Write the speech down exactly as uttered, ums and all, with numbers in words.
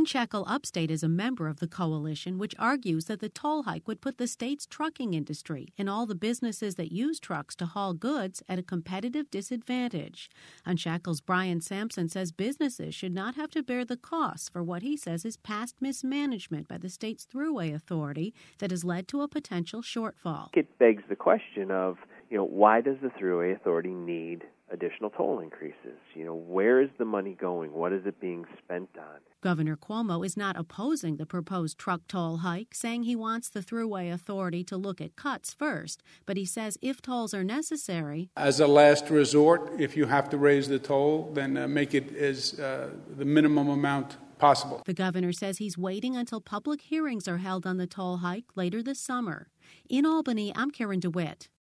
Unshackle Upstate is a member of the coalition, which argues that the toll hike would put the state's trucking industry and all the businesses that use trucks to haul goods at a competitive disadvantage. Unshackle's Brian Sampson says businesses should not have to bear the costs for what he says is past mismanagement by the state's Thruway Authority that has led to a potential shortfall. It begs the question of, you know, why does the Thruway Authority need additional toll increases? You know, where is the money going? What is it being spent on? Governor Cuomo is not opposing the proposed truck toll hike, saying he wants the Thruway Authority to look at cuts first. But he says if tolls are necessary, as a last resort, if you have to raise the toll, then uh, make it as uh, the minimum amount possible. The governor says he's waiting until public hearings are held on the toll hike later this summer. In Albany, I'm Karen DeWitt.